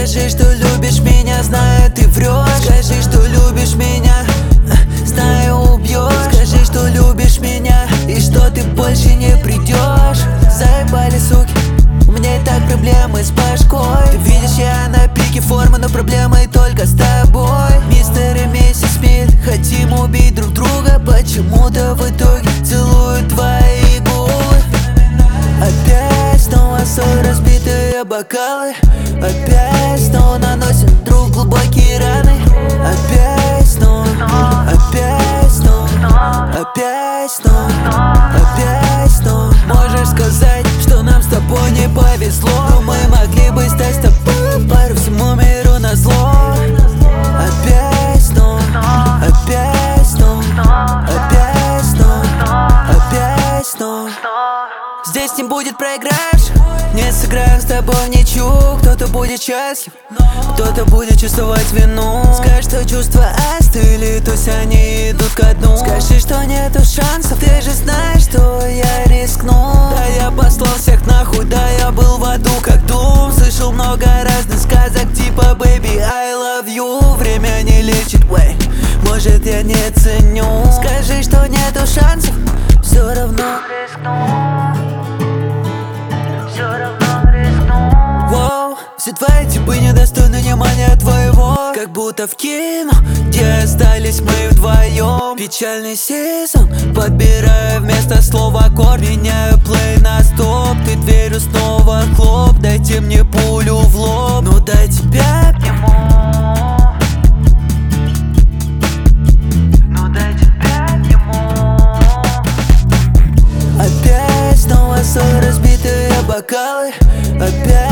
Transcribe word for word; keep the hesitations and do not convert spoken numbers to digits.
Скажи, что любишь меня, знаю, ты врешь. Скажи, что любишь меня, знаю, убьешь. Скажи, что любишь меня и что ты больше не придешь. Заебали, суки, у меня и так проблемы с башкой. Ты видишь, я на пике формы, но проблемы только с тобой. Мистер и миссис Смит, хотим убить друг друга. Почему-то в итоге целуют твои губы. Опять снова ссоры, разбитые бокалы. Опять снова наносим друг глубокие раны. Опять снова, опять снова, опять снова, опять снова. Можешь сказать, что нам с тобой не повезло, но мы могли бы стать с тобой парой всему миру назло. Опять снова, опять снова, опять снова, опять снова. Здесь не будет проигравших, не сыграем с тобой в ничью. Кто-то будет счастлив, кто-то будет чувствовать вину. Скажи, что чувства остыли, то есть они идут ко дну. Скажи, что нету шансов, ты же знаешь, что я рискну. Да я послал всех нахуй, да я был в аду как Дум. Слышал много разных сказок типа baby I love you. Время не лечит, way, может я не ценю. Скажи, что нету шансов, все равно рискну. Все твои типы недостойны внимания твоего. Как будто в кино, где остались мы вдвоем. Печальный сезон, подбираю вместо слова аккорд. Меняю плей на стоп, ты дверью снова хлоп. Дайте мне пулю в лоб, ну дайте пять ему. Ну дайте пять ему. Опять снова ссоры, разбитые бокалы. Опять